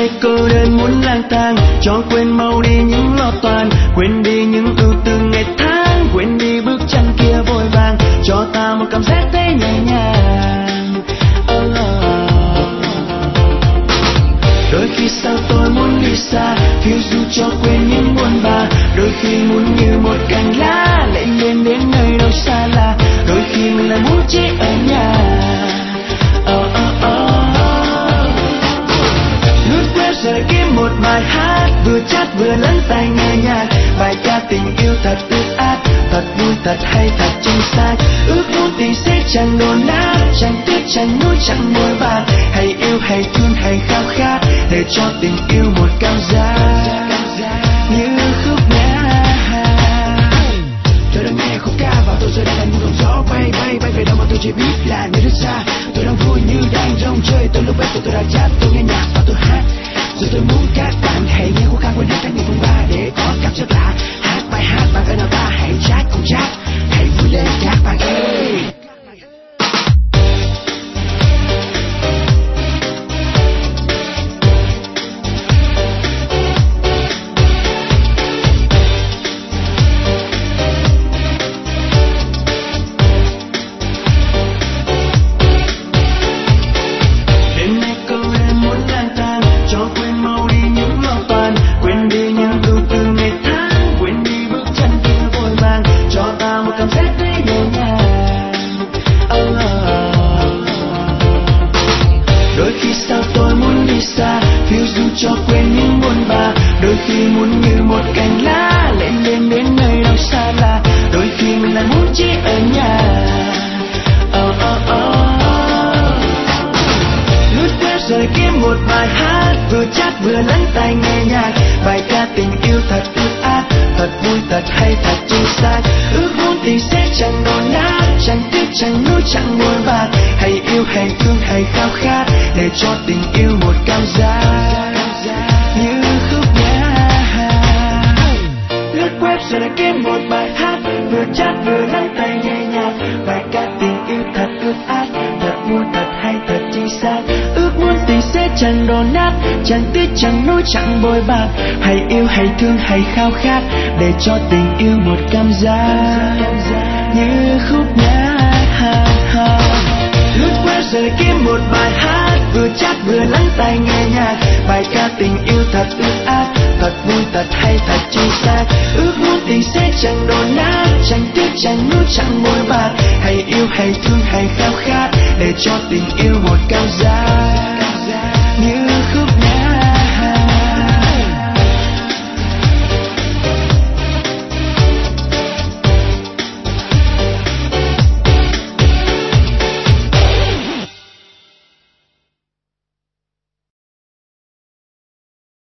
cô đơn muốn lang thang, cho quên mau đi những lo toan, quên đi những ưu tư ngày tháng, quên đi bước chân kia vội vàng, cho ta một cảm giác thấy nhẹ nhàng. Đôi khi sao tôi muốn đi xa, phiêu du cho quên những buồn bã, đôi khi muốn như một cành lá lệnh lên đến nơi đâu xa lạ, đôi khi mình lại muốn chỉ ở nhà. Lướt web rồi kiếm một bài hát, vừa chat vừa lắng tai nghe nhạc, bài ca tình yêu thật ướt át, thật vui thật hay thật chính xác. Ước muốn tình sẽ chẳng đổ nát, chẳng tiếc chẳng nuối chẳng bội bạc, hay yêu hay thương hay khao khát, để cho tình yêu một cảm giác như khúc nhạc. Tôi đang nghe khúc ca và tôi giờ đang thành một luồng gió bay bay bay về đâu mà tôi chỉ biết là nơi rất xa. Tôi đang vui như đang rong chơi, tôi lúc bếp tôi đang chat, tôi nghe nhạc và tôi hát. Rồi tôi muốn các bạn hãy nghe khúc ca quên hết các ngày phong ba để có cảm giác lạ. Hát bài hát bằng cái nào ta hãy chat cùng chat, hãy vui lên các bạn ơi. Cho quên những buồn bã, đôi khi muốn như một cành lá lên lên đến nơi đâu xa lạ, đôi khi mình lại muốn chỉ ở nhà. Lướt web rồi kiếm một bài hát, vừa chat vừa lắng tai nghe nhạc, bài ca tình yêu thật ướt át, thật vui thật hay thật chính xác. Ước muốn tình sẽ chẳng đổ nát, chẳng tiếc chẳng nuối chẳng buồn bạc, hay yêu hay thương hay khao khát, để cho tình yêu một cảm giác như khúc nhạc. Lướt web rồi lại kiếm một bài hát, vừa chat vừa lắng tai nghe nhạc, bài ca tình yêu thật ướt át, thật vui thật hay thật chính xác. Ước muốn tình sẽ chẳng đổ nát, chẳng tiếc chẳng nuối chẳng bội bạc, hay yêu hay thương hay khao khát, để cho tình yêu một cảm giác như khúc nhạc. Lướt web rồi kiếm một bài hát, vừa chat vừa lắng tai nghe nhạc, bài ca tình yêu thật ướt át, thật vui thật hay thật chính xác. Ước muốn tình sẽ chẳng đổ nát, chẳng tiếc chẳng nuối chẳng bội bạc, hay yêu hay thương hay khao khát, để cho tình yêu một cảm giác